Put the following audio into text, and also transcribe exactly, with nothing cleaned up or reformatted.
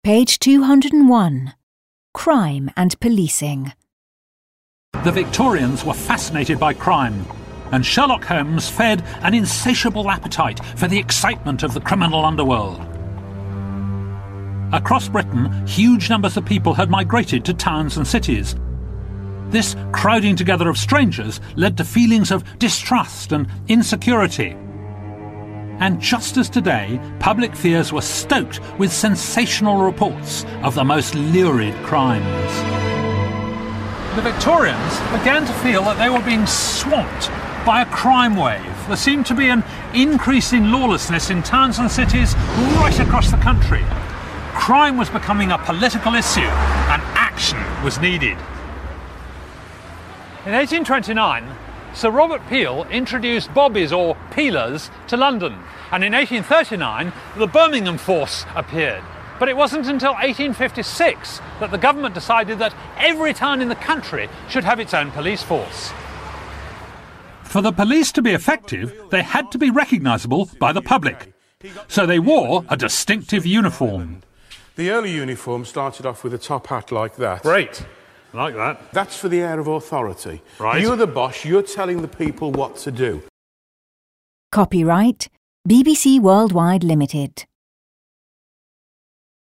Page two hundred and one. Crime and Policing. The Victorians were fascinated by crime, and Sherlock Holmes fed an insatiable appetite for the excitement of the criminal underworld. Across Britain, huge numbers of people had migrated to towns and cities. This crowding together of strangers led to feelings of distrust and insecurity. And just as today, public fears were stoked with sensational reports of the most lurid crimes. The Victorians began to feel that they were being swamped by a crime wave. There seemed to be an increase in lawlessness in towns and cities right across the country. Crime was becoming a political issue and action was needed. In eighteen twenty-nine, Sir Robert Peel introduced bobbies or peelers to London, and in eighteen thirty-nine the Birmingham Force appeared. But it wasn't until eighteen fifty-six that the government decided that every town in the country should have its own police force. For the police to be effective, they had to be recognisable by the public, so they wore a distinctive uniform. The early uniform started off with a top hat like that. Great. Like that. That's for the air of authority. Right. You're the boss, you're telling the people what to do. Copyright B B C Worldwide Limited.